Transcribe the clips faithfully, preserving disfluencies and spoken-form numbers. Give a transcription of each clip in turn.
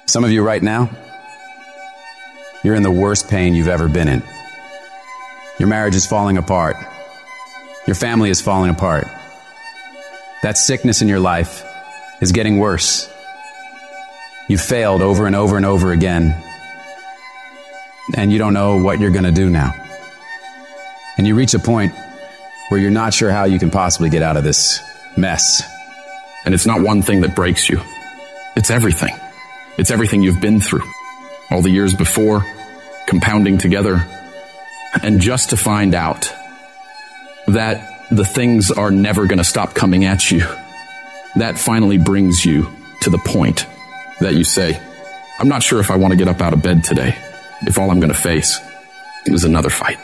Some of you right now, you're in the worst pain you've ever been in. Your marriage is falling apart. Your family is falling apart. That sickness in your life is getting worse. You've failed over and over and over again, and you don't know what you're going to do now. And you reach a point where you're not sure how you can possibly get out of this mess. And it's not one thing that breaks you. It's everything. It's everything you've been through. All the years before, compounding together. And just to find out that the things are never going to stop coming at you, that finally brings you to the point that you say, I'm not sure if I want to get up out of bed today, if all I'm going to face is another fight.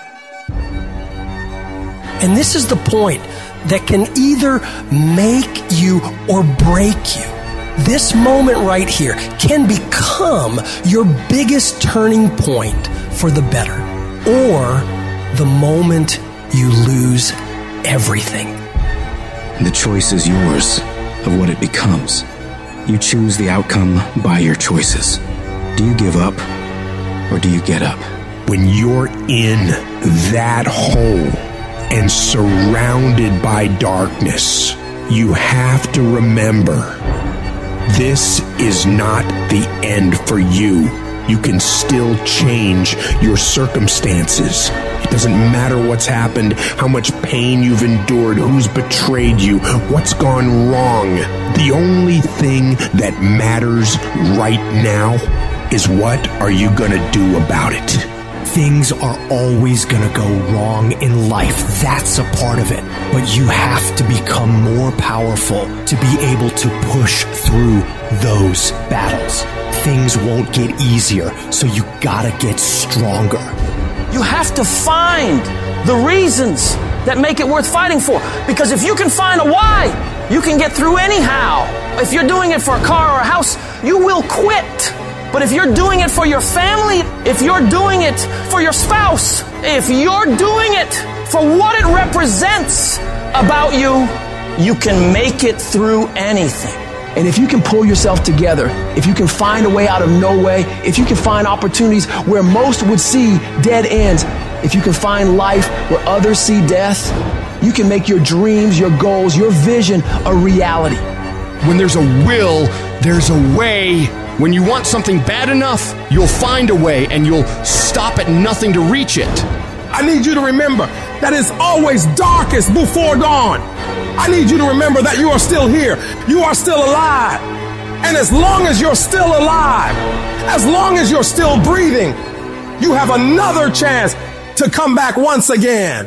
And this is the point that can either make you or break you. This moment right here can become your biggest turning point for the better, or the moment you lose everything. The choice is yours of what it becomes. You choose the outcome by your choices. Do you give up or do you get up? When you're in that hole and surrounded by darkness, you have to remember, this is not the end for you. You can still change your circumstances. It doesn't matter what's happened, how much pain you've endured, who's betrayed you, what's gone wrong. The only thing that matters right now is what are you gonna do about it? Things are always going to go wrong in life. That's a part of it. But you have to become more powerful to be able to push through those battles. Things won't get easier, so you gotta get stronger. You have to find the reasons that make it worth fighting for. Because if you can find a why, you can get through anyhow. If you're doing it for a car or a house, you will quit. But if you're doing it for your family, if you're doing it for your spouse, if you're doing it for what it represents about you, you can make it through anything. And if you can pull yourself together, if you can find a way out of no way, if you can find opportunities where most would see dead ends, if you can find life where others see death, you can make your dreams, your goals, your vision a reality. When there's a will, there's a way. When you want something bad enough, you'll find a way and you'll stop at nothing to reach it. I need you to remember that it's always darkest before dawn. I need you to remember that you are still here. You are still alive. And as long as you're still alive, as long as you're still breathing, you have another chance to come back once again.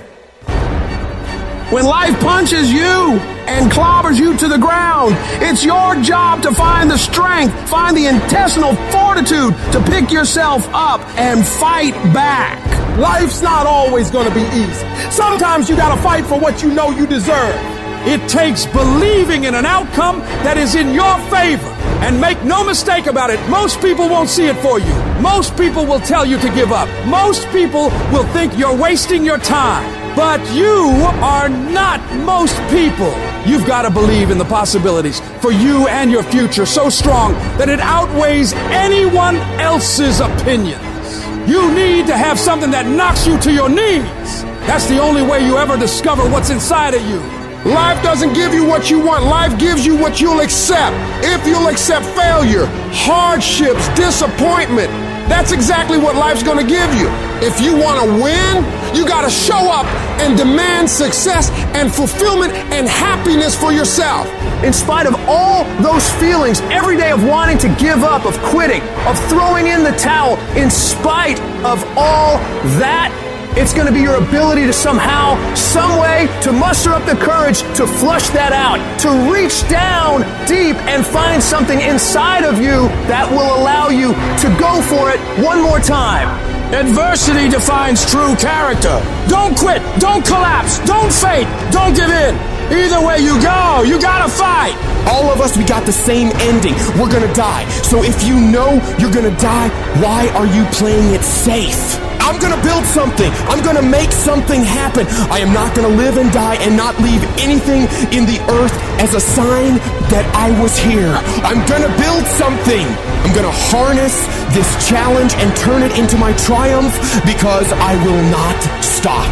When life punches you and clobbers you to the ground, it's your job to find the strength, find the intestinal fortitude to pick yourself up and fight back. Life's not always going to be easy. Sometimes you got to fight for what you know you deserve. It takes believing in an outcome that is in your favor. And make no mistake about it, most people won't see it for you. Most people will tell you to give up. Most people will think you're wasting your time. But you are not most people. You've got to believe in the possibilities for you and your future so strong that it outweighs anyone else's opinions. You need to have something that knocks you to your knees. That's the only way you ever discover what's inside of you. Life doesn't give you what you want. Life gives you what you'll accept. If you'll accept failure, hardships, disappointment, that's exactly what life's going to give you. If you want to win, you got to show up and demand success and fulfillment and happiness for yourself. In spite of all those feelings every day of wanting to give up, of quitting, of throwing in the towel, in spite of all that, it's going to be your ability to somehow, some way, to muster up the courage to flush that out, to reach down deep and find something inside of you that will allow you to go for it one more time. Adversity defines true character. Don't quit. Don't collapse. Don't fade. Don't give in. Either way you go, you gotta fight. All of us, we got the same ending. We're gonna die. So if you know you're gonna die, why are you playing it safe? I'm gonna build something. I'm gonna make something happen. I am not gonna live and die and not leave anything in the earth as a sign that I was here. I'm gonna build something. I'm gonna harness this challenge and turn it into my triumph because I will not stop.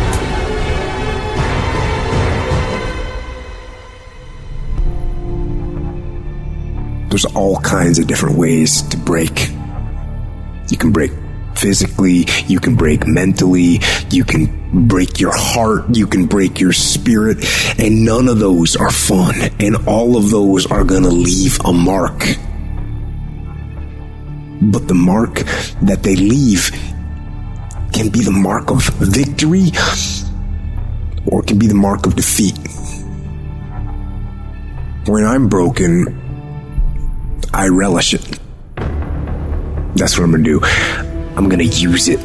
There's all kinds of different ways to break. You can break physically, you can break mentally, you can break your heart, you can break your spirit, and none of those are fun, and all of those are gonna leave a mark. But the mark that they leave can be the mark of victory, or it can be the mark of defeat. When I'm broken, I relish it. That's what I'm gonna do. I'm gonna use it.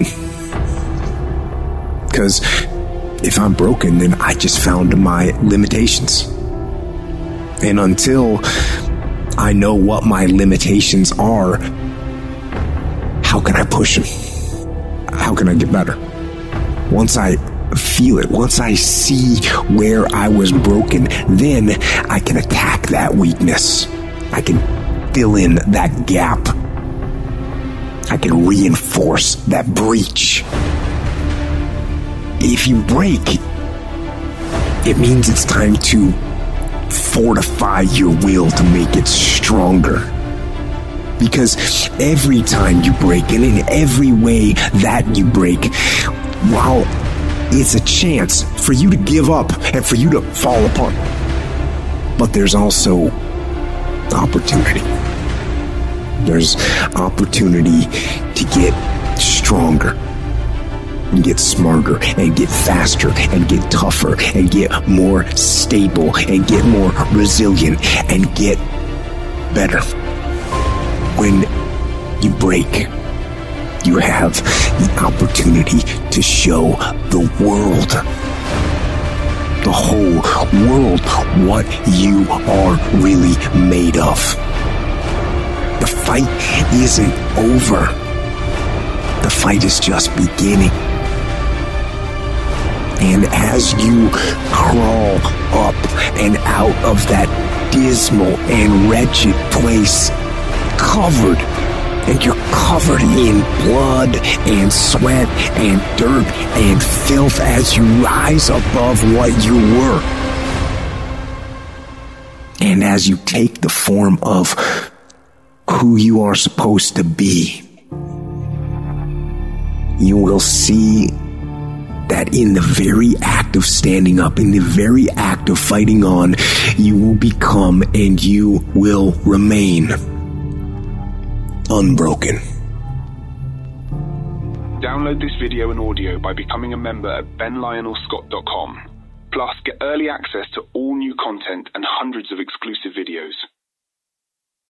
Because if I'm broken, then I just found my limitations. And until I know what my limitations are, how can I push them? How can I get better? Once I feel it, once I see where I was broken, then I can attack that weakness. I can fill in that gap. I can reinforce that breach. If you break, it means it's time to fortify your will to make it stronger. Because every time you break, and in every way that you break, while it's a chance for you to give up and for you to fall apart, but there's also opportunity. There's opportunity to get stronger and get smarter and get faster and get tougher and get more stable and get more resilient and get better. When you break, you have the opportunity to show the world, the whole world, what you are really made of. The fight isn't over. The fight is just beginning. And as you crawl up and out of that dismal and wretched place, covered, and you're covered in blood and sweat and dirt and filth as you rise above what you were. And as you take the form of who you are supposed to be, you will see that in the very act of standing up, in the very act of fighting on, you will become and you will remain unbroken. Download this video and audio by becoming a member at ben lionel scott dot com. Plus, get early access to all new content and hundreds of exclusive videos.